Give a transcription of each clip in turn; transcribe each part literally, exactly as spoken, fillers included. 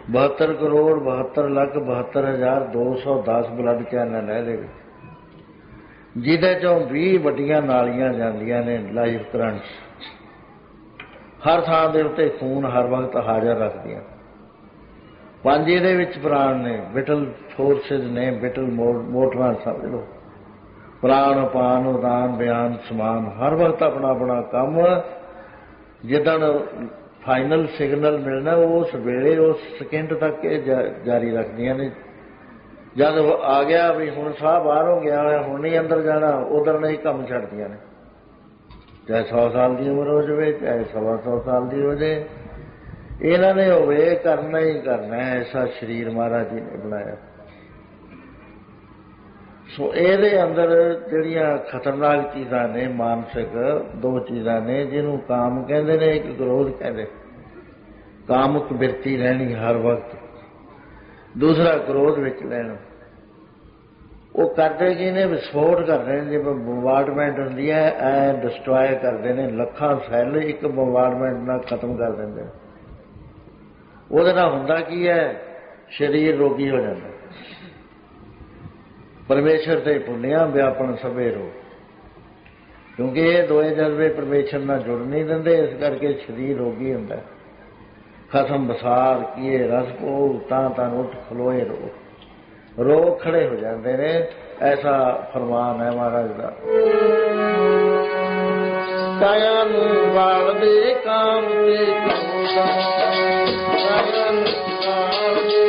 बहत्तर करोड़ बहत्तर लख बहत्तर हज़ार दो सौ दस ब्लड चैनल है ये, जिहदे चों बीस वड्डियां नालियां जांदियां ने लाइव करंट्स, हर थां दे उत्ते खून हर वक्त हाज़र रखदियां। पंज इहदे विच प्राण ने, विटल फोर्सिस ने, विटल मोटरां समझ लो, प्राण अपान उदान बयान समान, हर वक्त अपना अपना काम जिदन फाइनल सिग्नल मिलना उस वेले उस सकेंड तक ये जा, जारी रखदियां ने। जब आ गया भी हुण साह बाहर हो गया हुण नहीं अंदर जाना, उधर नहीं काम छड्डदियां ने, चाहे सौ साल की उम्र हो जाए चाहे सवा सौ साल की हो जाए, इन्हां ने होवे करना ही करना है। ऐसा शरीर महाराज जी ने बनाया। सो ਇਹਦੇ अंदर ਜਿਹੜੀਆਂ खतरनाक चीज़ां ने मानसिक दो चीज़ां ने, जिन्हों काम कहते हैं, एक क्रोध कहते, कामक बिरती रहनी हर वक्त, दूसरा क्रोध विच लेना। वो करते कि ने विस्फोट कर रहे हैं, जिवें बंबार्डमेंट होंदी है ऐ डिस्ट्रॉय करते हैं, लखां सैल एक बंबार्डमेंट नाल खत्म कर देंगे। ਉਹਦੇ ਨਾਲ ਹੁੰਦਾ ਕੀ है, शरीर रोगी हो जाता। परमेश्वर ते पुण्या व्यापन सभे रो, क्योंकि ये दोए जज्बे परमेश्वर नाल जुड़ नहीं देंदे, इस करके शरीर रोगी हुंदा। खसम बसार किए रस भोग तां तां उठ खलोए रो, रो खड़े हो जाते ने। ऐसा फरमान है महाराज का। काया नूं वाल दे काम ते क्रोधा, काया नूं वाल दे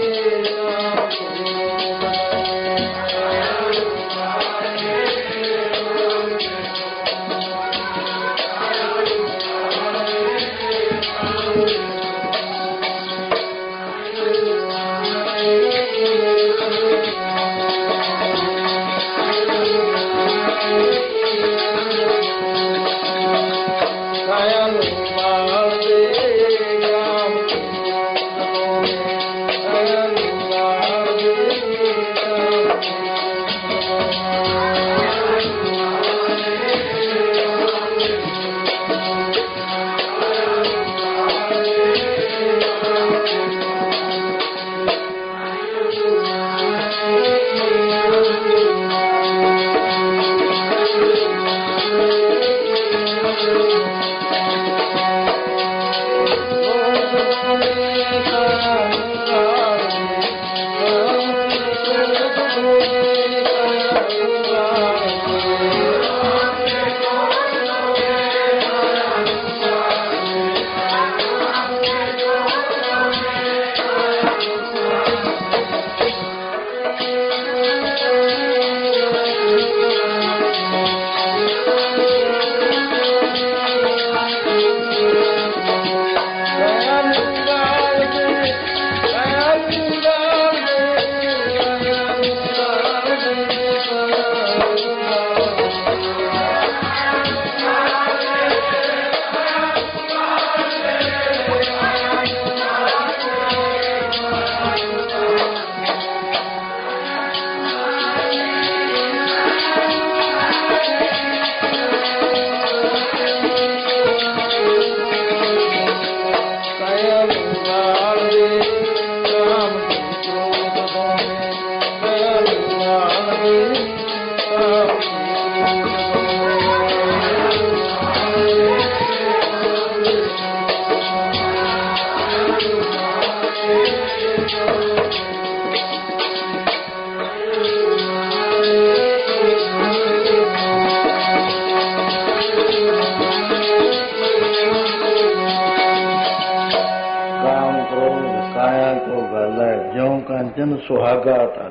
सुहागा टाल,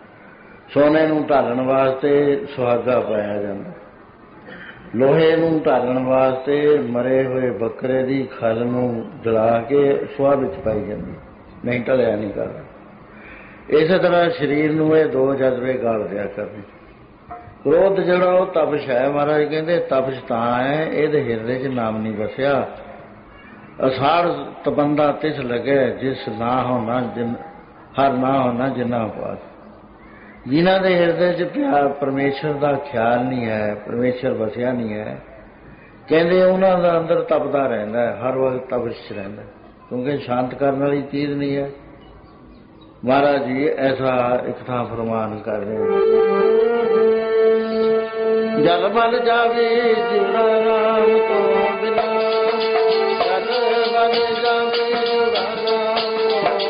सोने नूं ढालण वास्ते सुहागा पाया जाता, लोहे नूं ढालण वास्ते मरे हुए बकरे की खल नूं जला के सुहा विच पाई जाती, नहीं ढलिया नहीं करता। इस तरह शरीर नूं ये दो जज्बे गाल दिया करने। क्रोध जिहड़ा वो तपश है, महाराज कहते तपश तां है इहदे हिरदे च नाम नहीं बसिया। असाड़ तबंदा तिस लगे जिस ना होना जिन हर ना होना जिन्ना पास, जिन्हां दे हिरदे च प्यार परमेश्वर का ख्याल नहीं है, परमेश्वर बसिया नहीं है, कहते उन्हां दा अंदर तपदा रहिंदा है, हर वक्त तपश च रहिंदा, क्योंकि शांत करने वाली चीज़ नहीं है। महाराज जी ऐसा एक था फरमान कर रहे, जल बल जावे जुड़ा राम तो बिना, जल बल जावे जुड़ा राम तो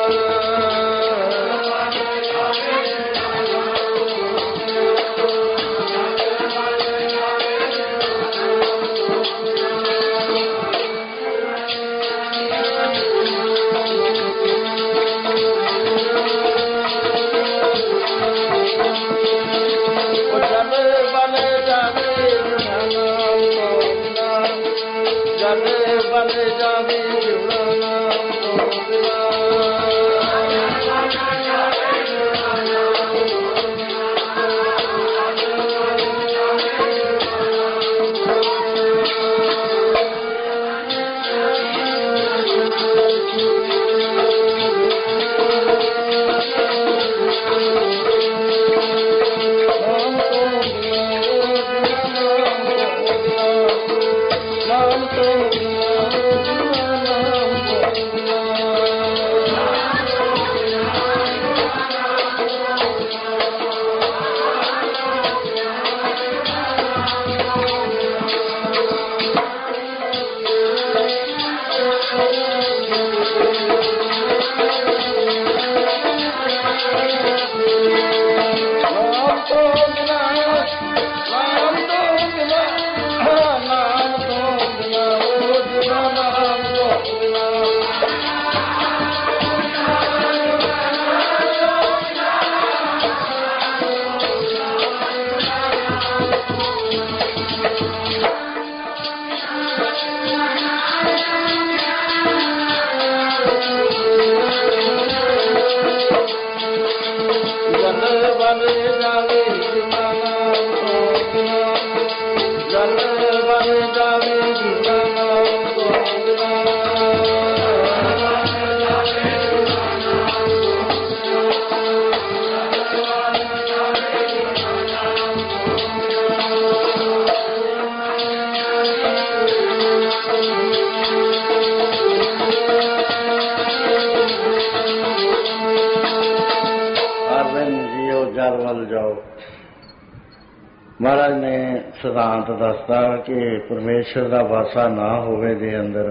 महाराज ने सिद्धांत दसता कि परमेश्वर का वासा ना होवे दे अंदर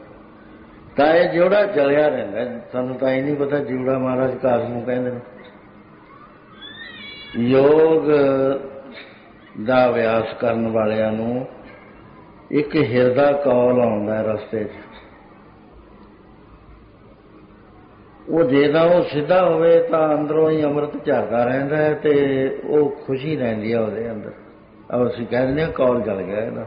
तां इह जोड़ा जलिया रहिंदा। सानूं तां नहीं पता जोड़ा महाराज कास नूं कहंदे ने। योग दा अभ्यास करन वालियां नूं एक हिरदा कौल आउंदा रस्ते च, वो जे तां वो सीधा होवे तां अंदरों ही अमृत झरदा रहिंदा है ते वो खुशी रहिंदी है उहदे अंदर। असीं कह दिंदे कौल जल गया इहदा,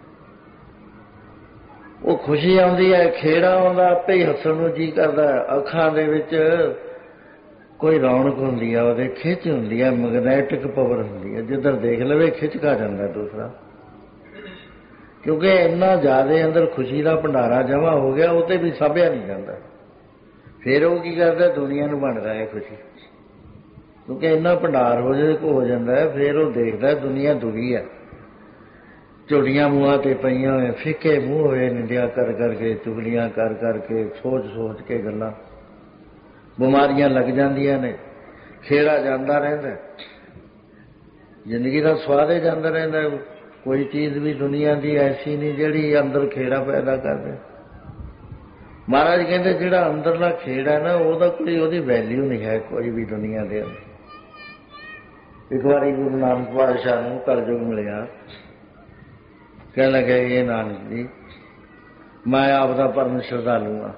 वो खुशी आउंदी है, खेड़ा आउंदा, आपे ही हੱਸਣ ਨੂੰ जी करदा, अखां दे विच कोई रौनक हुंदी है, उहदे खिच हुंदी है, मैगनैटिक पावर हुंदी है, जिधर देख लवे खिच खा जांदा दूसरा, क्योंकि इन्ना ज़्यादा अंदर खुशी का भंडारा जमा हो गया, उते भी साभिया नहीं जाता। फिर वो की करता दुनिया नूं वंडदा है खुशी, क्योंकि इन्ना भंडार हो जाए हो जाता है। फिर वो देखता दुनिया दुखी है, झुड़ियां मूँह ते पईयां होए, फिके मूँह होए, निंदिया कर करके, चुगलियां कर करके, सोच सोच के गल्लां, बीमारियां लग जांदियां ने, खेड़ा जांदा रहिंदा, जिंदगी का स्वाद ही जांदा रहिंदा। कोई चीज़ भी दुनिया की ऐसी नहीं जिहड़ी अंदर खेड़ा पैदा कर दे। महाराज कहते जिहड़ा अंदरला खेड़ा है ना, वह कोई वही वैल्यू नहीं है कोई भी दुनिया के अंदर। एक बार गुरु नानक पातशाह नूं कलयुग मिलिया, कह लगे ये नानक जी मैं आपका परम श्रद्धालु हाँ,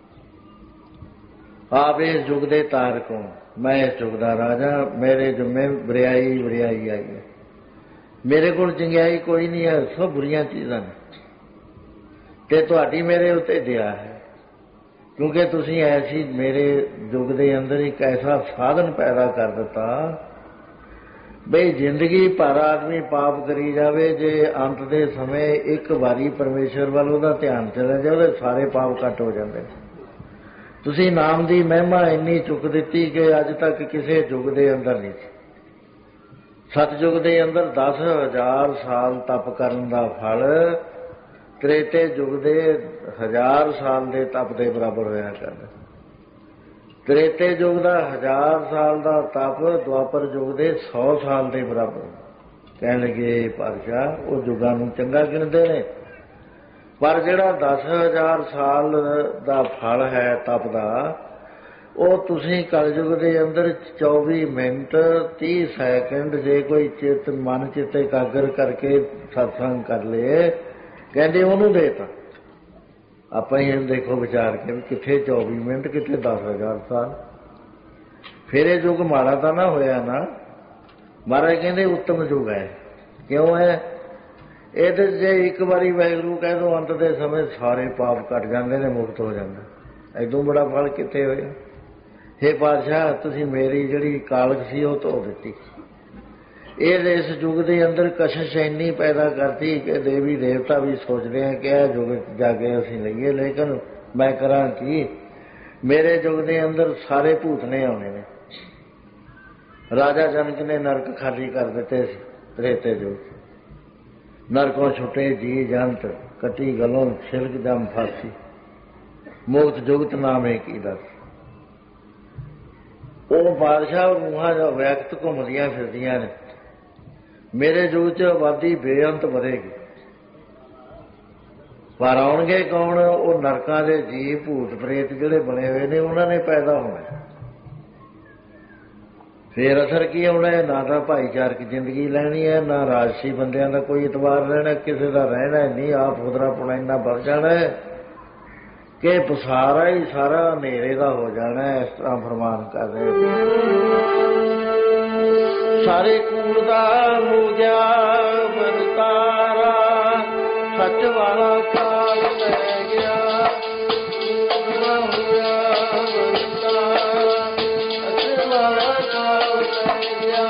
आप इस युग के तारक हो, मैं इस युग का राजा, मेरे जुम्मे बरियाई बरियाई आई है, मेरे को चंगियाई कोई नहीं है, सब बुरियां चीज़ां ने, ते तुहाडी मेरे उत्ते दया है, क्योंकि तुसीं ऐसी मेरे युग के अंदर एक ऐसा साधन पैदा कर दिता बई जिंदगी भर आदमी पाप करी जावे, जे अंत के समय एक बारी परमेश्वर वाल उहदा ध्यान चले जाए तो सारे पाप कट हो जाते। तुसीं नाम की महिमा इन्नी चुक दी कि अज तक किसी युग के अंदर नहीं। सतयुग के अंदर दस हजार साल तप करन दा फल त्रेते युग के हजार साल के तप के बराबर होया करदा, त्रेते युग का हजार साल का तप द्वापर युग के सौ साल के बराबर। कहण लगे पातशाह वो युगां नूं चंगा गिणदे ने, पर जिहड़ा दस हजार साल का फल है तप का, वो तुसीं कलयुग के अंदर चौबी मिनट तीह सैकंड जे कोई चित मन चित एकागर करके सत्संग कर ले, कहते उन्होंने देता। आप ही देखो विचार के कितने चौबी मिनट कितने दस हजार साल। फिर ये युग माड़ा तो ना होया ना। महाराज कहते उत्तम युग है। क्यों है? ये जे एक बारी वाहिगुरू कह दो अंत के समय सारे पाप कट जाते हैं, मुक्त हो जाता। इदों बड़ा फल कितने होया। हे पातशाह तुसीं मेरी जिहड़ी कालख सी वो धो दित्ती। ये इस युग के अंदर कशिश इन्नी पैदा करती कि देवी देवता भी सोचते हैं कि यह युग जाके असीं लईए, लेकिन मैं करा की। मेरे युग के अंदर सारे भूतने आने ने। राजा जनक ने नरक खाली कर दिते त्रेते युग। नरकों छुटे जी जंत, कटी गलों छिलक जम फासी, मुक्त जुगत नामे की दस। वो बादशाह रूहां जो व्यक्त घूमदियां फिरदियां ने। मेरे युग च आबादी बेअंत बढ़ेगी, पर आउणगे कौन? वो नरकां दे जीव भूत प्रेत जिहड़े बने हुए ने उन्होंने पैदा होना। फिर असर की होना? ना तो भाईचारक जिंदगी लैनी है, ना राजसी बंदियां दा कोई इतबार रहना, किसी का रहना नहीं। आप खुदरापना इन्ना बढ़ जाना है कि पसारा ही सारा हनेरे का हो जाना है। इस तरह फरमान कर रहे सारे कूड़ दा हो गया बनतारा, सच वाला काल लै गया। कूड़ दा हो गया बनतारा, सच वाला काल लै गया।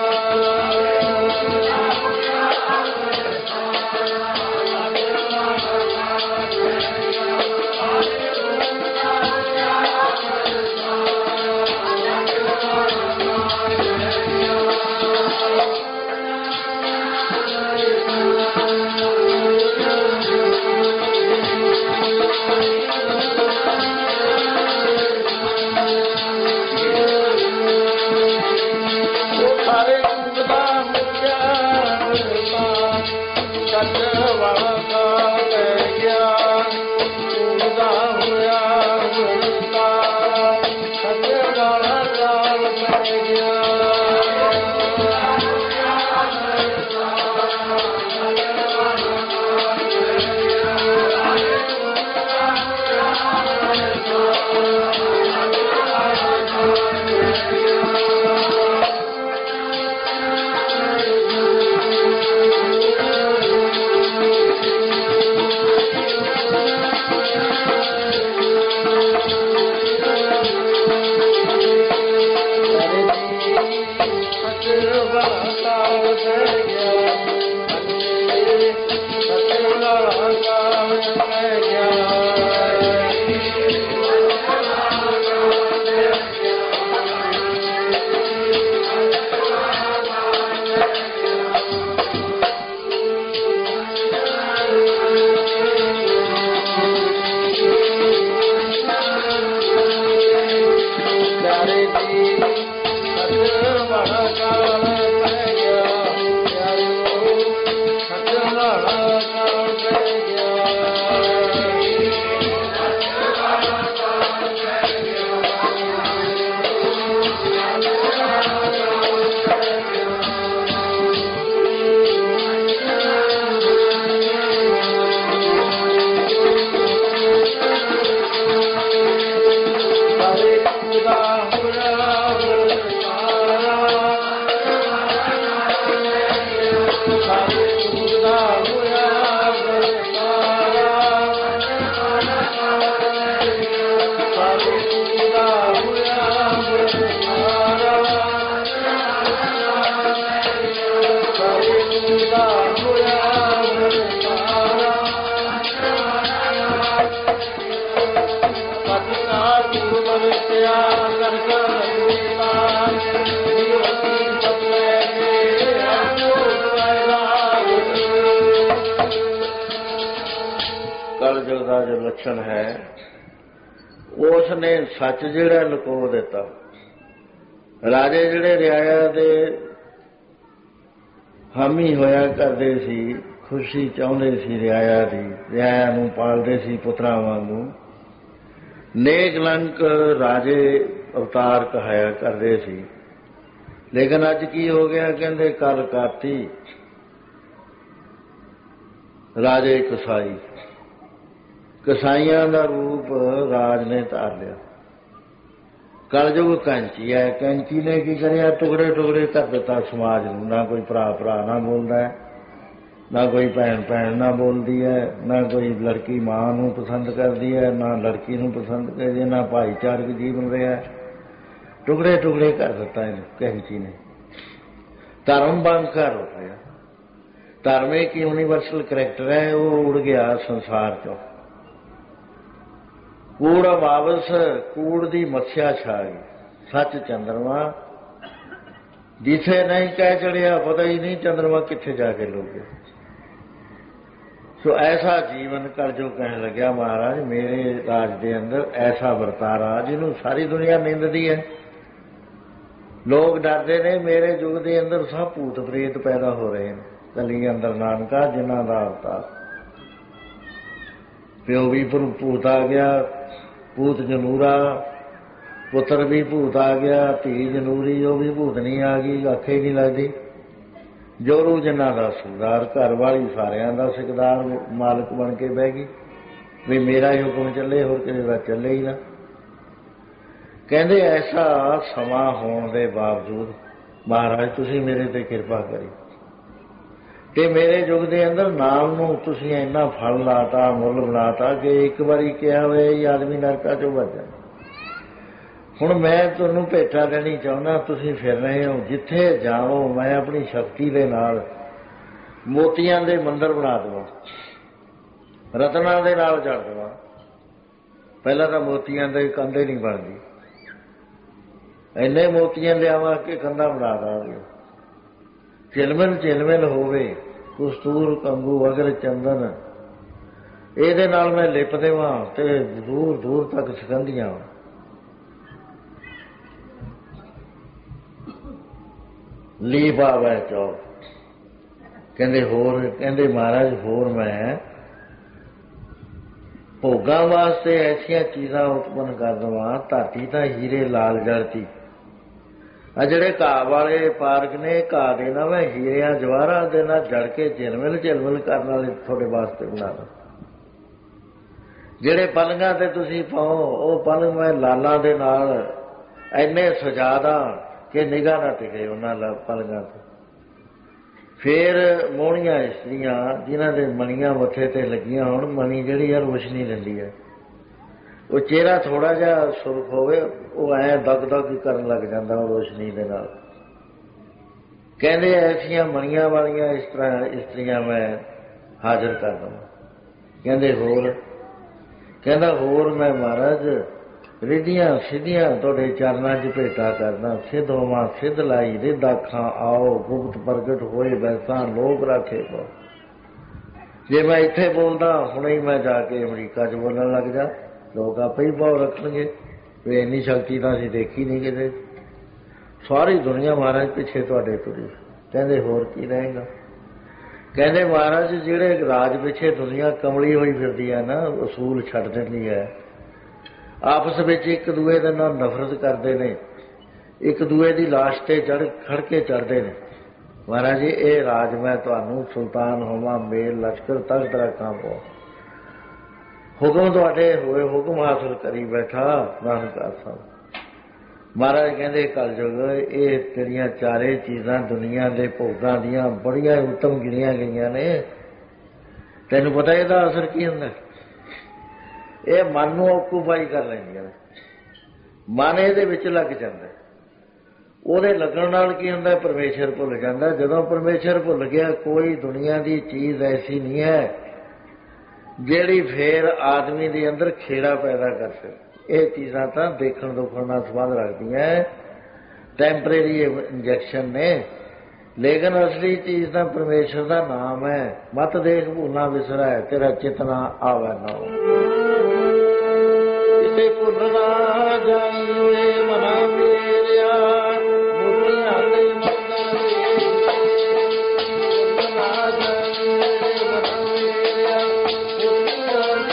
ਉਸ ਨੇ ਸੱਚ ਜਿਹੜਾ ਲੁਕੋ ਦਿੱਤਾ। ਰਾਜੇ ਜਿਹੜੇ ਰਿਆਇਆ ਦੇ ਹਾਮੀ ਹੋਇਆ ਕਰਦੇ ਸੀ, ਖੁਸ਼ੀ ਚਾਹੁੰਦੇ ਸੀ ਰਿਆਇਆ ਦੀ, ਰਿਆਇਆ ਨੂੰ ਪਾਲਦੇ ਸੀ ਪੁੱਤਰਾਂ ਵਾਂਗੂ, ਨੇਕ ਲੰਕ ਰਾਜੇ ਅਵਤਾਰ ਕਹਾਇਆ ਕਰਦੇ ਸੀ। ਲੇਕਿਨ ਅੱਜ ਕੀ ਹੋ ਗਿਆ? ਕਹਿੰਦੇ ਕੱਲ ਕਾਤੀ ਰਾਜੇ ਕਸਾਈ, ਕਸਾਈਆਂ ਦਾ ਰੂਪ ਰਾਜ ਨੇ ਧਾਰ ਲਿਆ। ਕਲਯੁਗ ਕੈਂਚੀ ਹੈ, ਕੈਂਚੀ ਨੇ ਕੀ ਕਰਿਆ? ਟੁਕੜੇ ਟੁਕੜੇ ਕਰ ਦਿੱਤਾ ਸਮਾਜ ਨੂੰ। ਨਾ ਕੋਈ ਭਰਾ ਭਰਾ ਨਾਲ ਬੋਲਦਾ ਹੈ, ਨਾ ਕੋਈ ਭੈਣ ਭੈਣ ਨਾਲ ਬੋਲਦੀ ਹੈ, ਨਾ ਕੋਈ ਲੜਕੀ ਮਾਂ ਨੂੰ ਪਸੰਦ ਕਰਦੀ ਹੈ, ਨਾ ਲੜਕੀ ਨੂੰ ਪਸੰਦ ਕਰਦੀ ਹੈ, ਨਾ ਭਾਈਚਾਰਕ ਜੀਵਨ ਰਿਹਾ। ਟੁਕੜੇ ਟੁਕੜੇ ਕਰ ਦਿੱਤਾ ਇਹਨੂੰ ਕੈਂਚੀ ਨੇ। ਧਰਮ ਬੰਕਰ ਹੋ ਗਿਆ। ਧਰਮ ਇੱਕ ਯੂਨੀਵਰਸਲ ਕਰੈਕਟਰ ਹੈ, ਉਹ ਉੜ ਗਿਆ ਸੰਸਾਰ ਚੋਂ। ਕੂੜ ਵਾਪਸ, ਕੂੜ ਦੀ ਮੱਸਿਆ ਛਾ ਗਈ। ਸੱਚ ਚੰਦਰਮਾ ਜਿੱਥੇ ਨਹੀਂ ਕਹਿ ਚੜਿਆ, ਪਤਾ ਹੀ ਨਹੀਂ ਚੰਦਰਮਾ ਕਿੱਥੇ ਜਾ ਕੇ ਲੁੱਗੇ। ਸੋ ਐਸਾ ਜੀਵਨ ਕਲਯੁਗ ਕਹਿਣ ਲੱਗਿਆ ਮਹਾਰਾਜ ਮੇਰੇ ਰਾਜ ਦੇ ਅੰਦਰ ਐਸਾ ਵਰਤਾਰਾ ਜਿਹਨੂੰ ਸਾਰੀ ਦੁਨੀਆ ਨਿੰਦਦੀ ਹੈ। ਲੋਕ ਡਰਦੇ ਨੇ। ਮੇਰੇ ਯੁੱਗ ਦੇ ਅੰਦਰ ਸਭ ਭੂਤ ਪ੍ਰੇਤ ਪੈਦਾ ਹੋ ਰਹੇ ਨੇ। ਕਲੀ ਅੰਦਰ ਨਾਨਕਾ ਜਿਨ੍ਹਾਂ ਦਾ ਅਵਤਾਰ, ਪਿਓ ਵੀ ਭੂਤ ਆ ਗਿਆ, ਭੂਤ ਜਨੂਰਾ, ਪੁੱਤਰ ਵੀ ਭੂਤ ਆ ਗਿਆ, ਧੀ ਜਨੂਰੀ ਉਹ ਵੀ ਭੂਤਨੀ ਆ ਗਈ, ਆਖੇ ਹੀ ਨਹੀਂ ਲੱਗਦੀ। ਜੋਰੂ ਜਿਨ੍ਹਾਂ ਦਾ ਸਰਦਾਰ, ਘਰ ਵਾਲੀ ਸਾਰਿਆਂ ਦਾ ਸਿਕਦਾਰ ਮਾਲਕ ਬਣ ਕੇ ਬਹਿ ਗਈ ਵੀ ਮੇਰਾ ਹੀ ਹੁਕਮ ਚੱਲੇ, ਹੋਰ ਕਿਸੇ ਦਾ ਚੱਲੇ ਹੀ ਨਾ। ਕਹਿੰਦੇ ਐਸਾ ਸਮਾਂ ਹੋਣ ਦੇ ਬਾਵਜੂਦ ਮਹਾਰਾਜ ਤੁਸੀਂ ਮੇਰੇ ਤੇ ਕਿਰਪਾ ਕਰੀ ਤੇ ਮੇਰੇ ਯੁੱਗ ਦੇ ਅੰਦਰ ਨਾਮ ਨੂੰ ਤੁਸੀਂ ਇੰਨਾ ਫਲ ਲਾਤਾ, ਮੁੱਲ ਬਣਾਤਾ ਕਿ ਇੱਕ ਵਾਰੀ ਕਿਹਾ ਹੋਇਆ ਇਹ ਆਦਮੀ ਨਰਕਾਂ ਚੋਂ ਬਚ ਜਾਏ। ਹੁਣ ਮੈਂ ਤੁਹਾਨੂੰ ਭੇਟਾ ਦੇਣੀ ਚਾਹੁੰਦਾ, ਤੁਸੀਂ ਫਿਰ ਰਹੇ ਹੋ, ਜਿੱਥੇ ਜਾਓ ਮੈਂ ਆਪਣੀ ਸ਼ਕਤੀ ਦੇ ਨਾਲ ਮੋਤੀਆਂ ਦੇ ਮੰਦਰ ਬਣਾ ਦੇਵਾਂ, ਰਤਨਾਂ ਦੇ ਨਾਲ ਜੜ ਦੇਵਾਂ। ਪਹਿਲਾਂ ਤਾਂ ਮੋਤੀਆਂ ਦੇ ਕੰਧੇ ਨਹੀਂ ਬਣਦੀ, ਇੰਨੇ ਮੋਤੀਆਂ ਲਿਆਵਾਂ ਕਿ ਕੰਧਾ ਬਣਾ ਦਾਂਗੇ। ਝਿਲਮਿਲ ਝਿਲਮਿਲ ਹੋਵੇ ਕਸਤੂਰ ਕੰਗੂ ਅਗਰ ਚੰਦਨ, ਇਹਦੇ ਨਾਲ ਮੈਂ ਲਿਪ ਦੇਵਾਂ ਤੇ ਦੂਰ ਦੂਰ ਤੱਕ ਸੁਗੰਧੀਆਂ। ਲੀ ਪਾਵੈ ਚੌ। ਕਹਿੰਦੇ ਹੋਰ, ਕਹਿੰਦੇ ਮਹਾਰਾਜ ਹੋਰ ਮੈਂ ਭੋਗਾਂ ਵਾਸਤੇ ਐਸੀਆਂ ਚੀਜ਼ਾਂ ਉਤਪੰਨ ਕਰ ਦੇਵਾਂ, ਧਰਤੀ ਤਾਂ ਹੀਰੇ ਲਾਲ ਜੜਤੀ। ਆ ਜਿਹੜੇ ਘਾਹ ਵਾਲੇ ਪਾਰਕ ਨੇ, ਘਾਹ ਦੇ ਨਾਲ ਮੈਂ ਹੀਰਿਆਂ ਜਵਾਹਰਾਂ ਦੇ ਨਾਲ ਜੜ ਕੇ ਝਿਲਮਿਲ ਝਿਲਮਿਲ ਕਰਨ ਵਾਲੇ ਤੁਹਾਡੇ ਵਾਸਤੇ ਬਣਾ ਦਾਂ। ਜਿਹੜੇ ਪਲੰਘਾਂ ਤੇ ਤੁਸੀਂ ਪਾਓ, ਉਹ ਪਲੰਘ ਮੈਂ ਲਾਲਾਂ ਦੇ ਨਾਲ ਇੰਨੇ ਸਜਾ ਦਾਂ ਕਿ ਨਿਗਾਹ ਨਾ ਟਿਕੇ ਉਹਨਾਂ ਪਲੰਘਾਂ ਤੇ। ਫਿਰ ਮੋਹਣੀਆਂ ਇਸਤਰੀਆਂ ਜਿਨ੍ਹਾਂ ਦੇ ਮਣੀਆਂ ਮੱਥੇ ਤੇ ਲੱਗੀਆਂ ਹੋਣ, ਮਣੀ ਜਿਹੜੀ ਆ ਰੋਸ਼ਨੀ ਦਿੰਦੀ ਹੈ, ਉਹ ਚਿਹਰਾ ਥੋੜਾ ਜਿਹਾ ਸੁਰਖ ਹੋਵੇ, ਉਹ ਐਂ ਦਗ ਦਗ ਕਰਨ ਲੱਗ ਜਾਂਦਾ ਉਹ ਰੋਸ਼ਨੀ ਦੇ ਨਾਲ। ਕਹਿੰਦੇ ਐਸੀਆਂ ਮਣੀਆਂ ਵਾਲੀਆਂ ਇਸ ਤਰ੍ਹਾਂ ਇਸਤਰੀਆਂ ਮੈਂ ਹਾਜ਼ਰ ਕਰ ਦਵਾਂ। ਕਹਿੰਦੇ ਹੋਰ, ਕਹਿੰਦਾ ਹੋਰ ਮੈਂ ਮਹਾਰਾਜ ਰਿੱਧੀਆਂ ਸਿੱਧੀਆਂ ਤੁਹਾਡੇ ਚਰਨਾਂ 'ਚ ਭੇਟਾ ਕਰਨਾ। ਸਿੱਧ ਹੋਵਾਂ ਸਿੱਧ ਲਾਈ ਰਿੱਧ ਆਖਾਂ ਆਓ, ਗੁਪਤ ਪ੍ਰਗਟ ਹੋਏ ਵੈਸਾਂ ਲੋਕ ਰਾਖੇ ਪਾਓ। ਜੇ ਮੈਂ ਇੱਥੇ ਬੋਲਦਾ ਹੁਣੇ ਹੀ ਮੈਂ ਜਾ ਕੇ ਅਮਰੀਕਾ 'ਚ ਬੋਲਣ ਲੱਗ ਜਾ, ਲੋਕ ਆਪੇ ਹੀ ਭਾਵ ਰੱਖਣਗੇ ਵੀ ਇੰਨੀ ਸ਼ਕਤੀ ਤਾਂ ਅਸੀਂ ਦੇਖੀ ਨਹੀਂ ਕਿਤੇ। ਸਾਰੀ ਦੁਨੀਆ ਮਹਾਰਾਜ ਪਿੱਛੇ ਤੁਹਾਡੇ ਤੁਰੀ। ਕਹਿੰਦੇ ਹੋਰ ਕੀ ਰਹੇਗਾ? ਕਹਿੰਦੇ ਮਹਾਰਾਜ ਜਿਹੜੇ ਰਾਜ ਪਿੱਛੇ ਦੁਨੀਆ ਕਮਲੀ ਹੋਈ ਫਿਰਦੀ ਹੈ ਨਾ, ਅਸੂਲ ਛੱਡ ਦਿੰਦੀ ਹੈ, ਆਪਸ ਵਿੱਚ ਇੱਕ ਦੂਏ ਦੇ ਨਾਲ ਨਫ਼ਰਤ ਕਰਦੇ ਨੇ, ਇੱਕ ਦੂਏ ਦੀ ਲਾਸ਼ ਤੇ ਚੜ ਖੜ ਕੇ ਚੜ੍ਹਦੇ ਨੇ। ਮਹਾਰਾਜ ਜੀ ਇਹ ਰਾਜ ਮੈਂ ਤੁਹਾਨੂੰ ਸੁਲਤਾਨ ਹੋਵਾਂ, ਮੇਲ ਲਸ਼ਕਰ ਤਖਤ ਰੱਖਾਂ ਪੋ, ਹੁਕਮ ਤੁਹਾਡੇ ਹੋਏ ਹੁਕਮ ਹਾਸਲ ਕਰੀ ਬੈਠਾ ਨਾਨਕਾ ਸਾਹਿਬ। ਮਹਾਰਾਜ ਕਹਿੰਦੇ ਕਲਯੁਗ ਇਹ ਤੇਰੀਆਂ ਚਾਰੇ ਚੀਜ਼ਾਂ ਦੁਨੀਆ ਦੇ ਭੋਗਾਂ ਦੀਆਂ ਬੜੀਆਂ ਉੱਤਮ ਗਿਣੀਆਂ ਗਈਆਂ ਨੇ। ਤੈਨੂੰ ਪਤਾ ਇਹਦਾ ਅਸਰ ਕੀ ਹੁੰਦਾ? ਇਹ ਮਨ ਨੂੰ ਆਕੂਪਾਈ ਕਰ ਲੈਂਦੀਆਂ ਨੇ, ਮਨ ਇਹਦੇ ਵਿੱਚ ਲੱਗ ਜਾਂਦਾ। ਉਹਦੇ ਲੱਗਣ ਨਾਲ ਕੀ ਹੁੰਦਾ? ਪਰਮੇਸ਼ਰ ਭੁੱਲ ਜਾਂਦਾ। ਜਦੋਂ ਪਰਮੇਸ਼ਰ ਭੁੱਲ ਗਿਆ, ਕੋਈ ਦੁਨੀਆ ਦੀ ਚੀਜ਼ ਐਸੀ ਨਹੀਂ ਹੈ ਜਿਹੜੀ ਫੇਰ ਆਦਮੀ ਦੇ ਅੰਦਰ ਖੇੜਾ ਪੈਦਾ ਕਰ ਸਕੇ। ਇਹ ਚੀਜ਼ਾਂ ਤਾਂ ਦੇਖਣ ਦੁਖਣ ਨਾਲ ਸੰਬੰਧ ਰੱਖਦੀਆਂ, ਟੈਂਪਰੇਰੀ ਇੰਜੈਕਸ਼ਨ ਨੇ, ਲੇਕਿਨ ਅਸਲੀ ਚੀਜ਼ ਤਾਂ ਪਰਮੇਸ਼ਰ ਦਾ ਨਾਮ ਹੈ। ਮਤ ਦੇਖ ਭੁੱਲਣਾ ਵਿਸਰਾ, ਤੇਰਾ ਚਿਤਨਾ ਆਵੈ ਨਾ। ਕਿਤੇ ਭੁੱਲ ਨਾ ਜਾਈਏ ਮਨਾ ਮੇਰਿਆ ਮੂਰਤੀਆਂ ਦੇ ਮੰਦਰ ਭੁੱਲ ਨਾ ਜਾਈਏ ਮਨਾ ਮੇਰਿਆ ਮੂਰਤੀਆਂ ਦੇ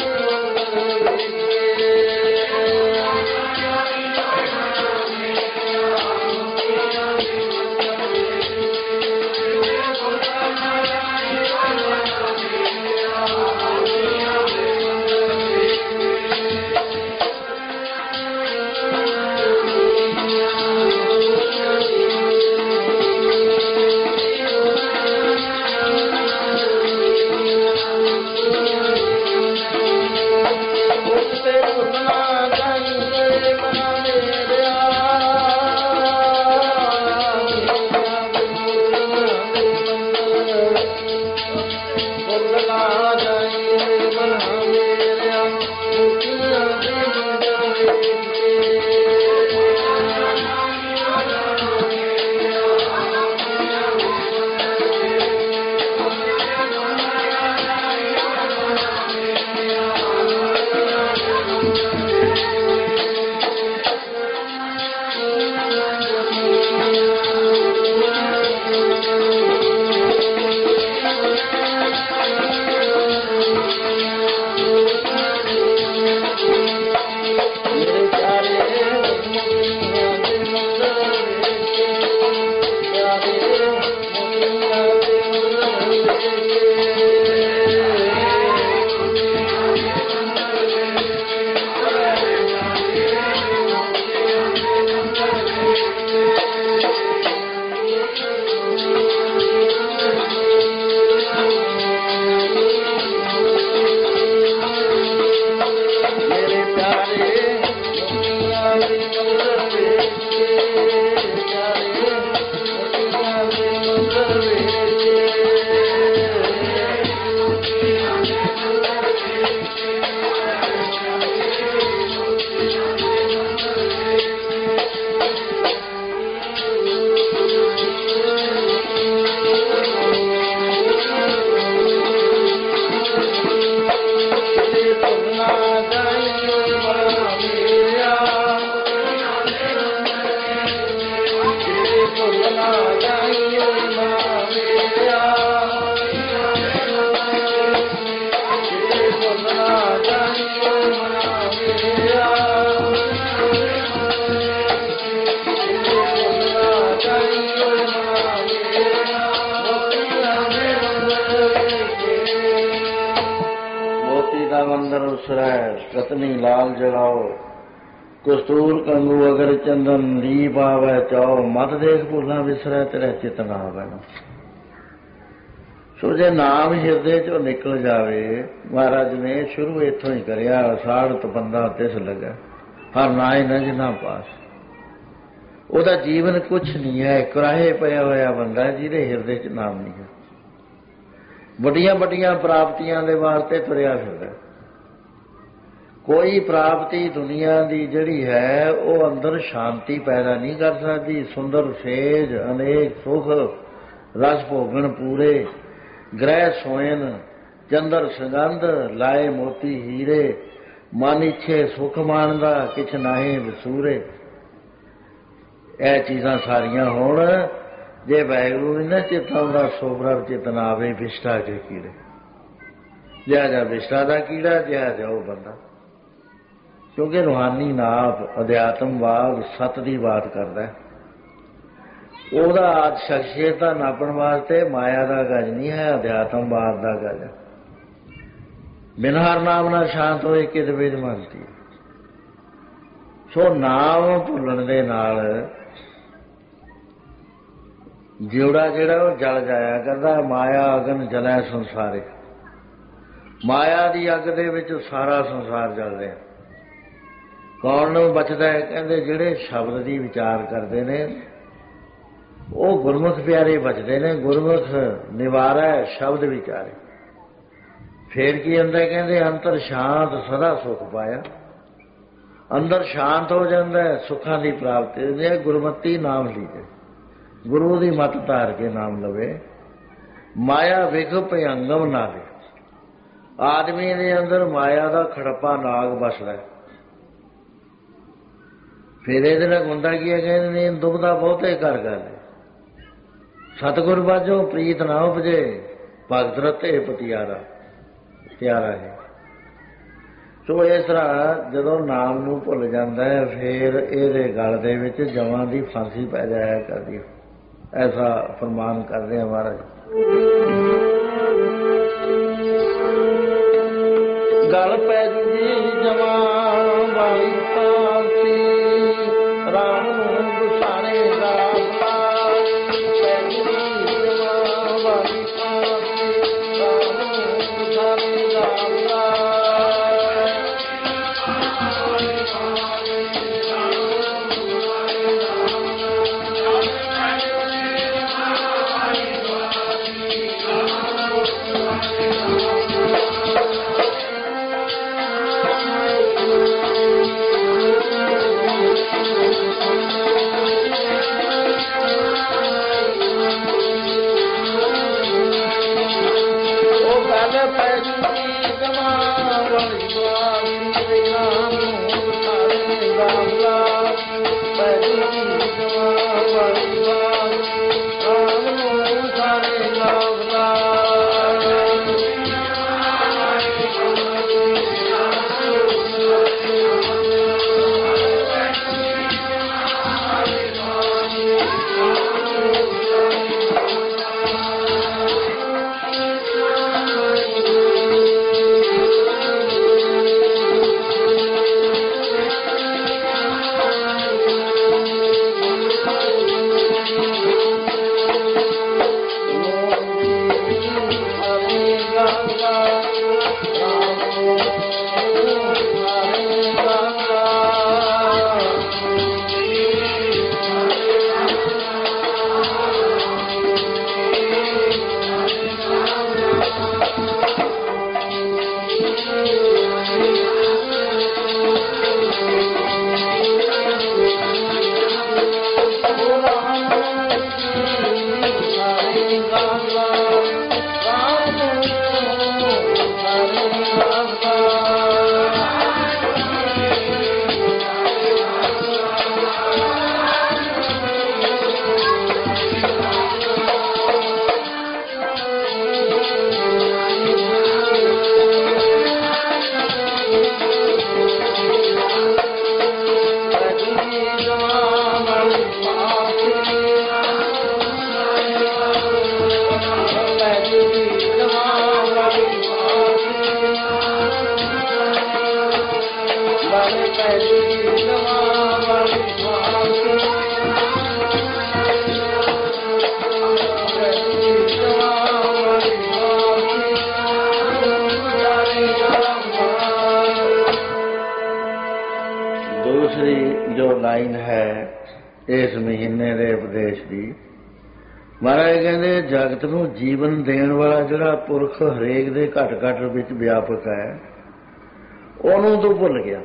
रतनी लाल जगाओ कस्तूर कंगू अगर चंदन दीप आवे चाओ मत देख भूला विसरै तेरे चित ना आवे ना। सो जे नाम हिरदे चो निकल जावे महाराज ने शुरू इथों ही करिया साढ़ बंदा तिस लगा हर नाए नज ना पास ਉਹਦਾ ਜੀਵਨ कुछ नहीं है कुराहे पिया होया बंदा जिहदे हिरदे च नाम नहीं है ਵੱਡੀਆਂ ਵੱਡੀਆਂ ਪ੍ਰਾਪਤੀਆਂ ਦੇ ਵਾਸਤੇ ਤੁਰਿਆ ਫਿਰਦਾ। ਕੋਈ ਪ੍ਰਾਪਤੀ ਦੁਨੀਆ ਦੀ ਜਿਹੜੀ ਹੈ ਉਹ ਅੰਦਰ ਸ਼ਾਂਤੀ ਪੈਦਾ ਨਹੀਂ ਕਰ ਸਕਦੀ। ਸੁੰਦਰ ਸੇਜ ਅਨੇਕ ਸੁਖ ਰਸ ਭੋਗਣ ਪੂਰੇ ਗ੍ਰਹਿ ਸੋਇਨ ਚੰਦਰ ਸੁਗੰਧ ਲਾਏ ਮੋਤੀ ਹੀਰੇ ਮਨ ਇੱਛੇ ਸੁਖ ਮਾਣਦਾ ਕਿਛ ਨਾਹੀ ਵਿਸੂਰੇ। ਇਹ ਚੀਜ਼ਾਂ ਸਾਰੀਆਂ ਹੋਣ ਜੇ ਵਾਹਿਗੁਰੂ ਨਹੀਂ ਨਾ ਚਿੱਤ ਆਉਂਦਾ ਸੋਬਰਾ ਚਿੱਤ ਨਾ ਆਵੇ ਵਿਸ਼ਟਾ ਕੇ ਕੀੜੇ ਜਿਹਾ ਜਿਹਾ ਵਿਸ਼ਟਾ ਦਾ ਕੀੜਾ ਜਿਹਾ ਜਿਹਾ ਉਹ ਬੰਦਾ। ਕਿਉਂਕਿ ਰੂਹਾਨੀ ਨਾਪ ਅਧਿਆਤਮਵਾਦ ਸੱਤ ਦੀ ਬਾਤ ਕਰਦਾ। ਉਹਦਾ ਆਦ ਸ਼ਖਸੀਅਤ ਦਾ ਨਾਪਣ ਵਾਸਤੇ ਮਾਇਆ ਦਾ ਗਜ ਨਹੀਂ ਹੈ ਅਧਿਆਤਮਵਾਦ ਦਾ ਗਜ। ਬਿਨ ਹਰ ਨਾਮ ਨਾਲ ਸ਼ਾਂਤ ਹੋਏ ਕਿਤ ਵਿਜ ਮੰਨਤੀ। ਸੋ ਨਾਮ ਭੁੱਲਣ ਦੇ ਨਾਲ ਜਿਉੜਾ ਜਿਹੜਾ ਉਹ ਜਲ ਜਾਇਆ ਕਰਦਾ। ਮਾਇਆ ਅਗਨ ਜਲੈ ਸੰਸਾਰੇ। ਮਾਇਆ ਦੀ ਅੱਗ ਦੇ ਵਿੱਚ ਸਾਰਾ ਸੰਸਾਰ ਜਲ ਰਿਹਾ। ਕੌਣ ਨੂੰ ਬਚਦਾ ਹੈ? ਕਹਿੰਦੇ ਜਿਹੜੇ ਸ਼ਬਦ ਦੀ ਵਿਚਾਰ ਕਰਦੇ ਨੇ ਉਹ ਗੁਰਮੁਖ ਪਿਆਰੇ ਬਚਦੇ ਨੇ। ਗੁਰਮੁਖ ਨਿਵਾਰੈ ਸ਼ਬਦ ਵਿਚਾਰੇ। ਫੇਰ ਕੀ ਹੁੰਦਾ? ਕਹਿੰਦੇ ਅੰਤਰ ਸ਼ਾਂਤ ਸਦਾ ਸੁਖ ਪਾਇਆ। ਅੰਦਰ ਸ਼ਾਂਤ ਹੋ ਜਾਂਦਾ ਸੁੱਖਾਂ ਦੀ ਪ੍ਰਾਪਤੀ ਹੁੰਦੀ ਹੈ। ਗੁਰਮਤੀ ਨਾਮ ਲੀਜੇ ਗੁਰੂ ਦੀ ਮੱਤ ਧਾਰ ਕੇ ਨਾਮ ਲਵੇ। ਮਾਇਆ ਵਿਖ ਭਯੰਗਮ ਨਾਵੇ। ਆਦਮੀ ਦੇ ਅੰਦਰ ਮਾਇਆ ਦਾ ਖੜੱਪਾ ਨਾਗ ਵਸਦਾ। ਫਿਰ ਇਹਦੇ ਨਾਲ ਹੁੰਦਾ ਕੀ ਹੈ, ਕਹਿੰਦੇ ਨੇ ਦੁਬਦਾ ਬਹੁਤੇ ਕਰ ਗੱਲ, ਸਤਿਗੁਰ ਬਾਝੋਂ ਪ੍ਰੀਤ ਨਾ ਉਪਜੇ, ਭਗਤ ਰਤੇ ਪਤਿਆਰਾ ਪਿਆਰਾ ਹੈ। ਸੋ ਇਸ ਤਰ੍ਹਾਂ ਜਦੋਂ ਨਾਮ ਨੂੰ ਭੁੱਲ ਜਾਂਦਾ ਹੈ, ਫਿਰ ਇਹਦੇ ਗਲ ਦੇ ਵਿੱਚ ਜਵਾਂ ਦੀ ਫਾਂਸੀ ਪੈ ਜਾਇਆ ਕਰਦੀ, ਐਸਾ ਫਰਮਾਨ ਕਰਦੇ ਆ ਮਹਾਰਾਜ। ਗਲ ਪੈ ਜੀ ਜਵਾਂ ਵਾਲੀ ਫਾਂਸੀ, ਰਾਮ ਨੂੰ ਗੁਸਾਰੇ ਰਾਮ ਇਸ ਮਹੀਨੇ ਦੇ ਉਪਦੇਸ਼ ਦੀ। ਮਹਾਰਾਜ ਕਹਿੰਦੇ ਜਗਤ ਨੂੰ ਜੀਵਨ ਦੇਣ ਵਾਲਾ ਜਿਹੜਾ ਪੁਰਖ ਹਰੇਕ ਦੇ ਘਟ ਘਟ ਵਿੱਚ ਵਿਆਪਕ ਹੈ, ਉਹਨੂੰ ਤੂੰ ਭੁੱਲ ਗਿਆ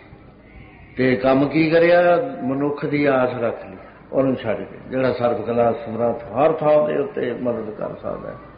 ਤੇ ਕੰਮ ਕੀ ਕਰਿਆ, ਮਨੁੱਖ ਦੀ ਆਸ ਰੱਖ ਲਈ, ਉਹਨੂੰ ਛੱਡ ਕੇ ਜਿਹੜਾ ਸਰਬ ਕਲਾ ਸਮਰੱਥ ਹਰ ਥਾਂ ਦੇ ਉੱਤੇ ਮਦਦ ਕਰ ਸਕਦਾ ਹੈ।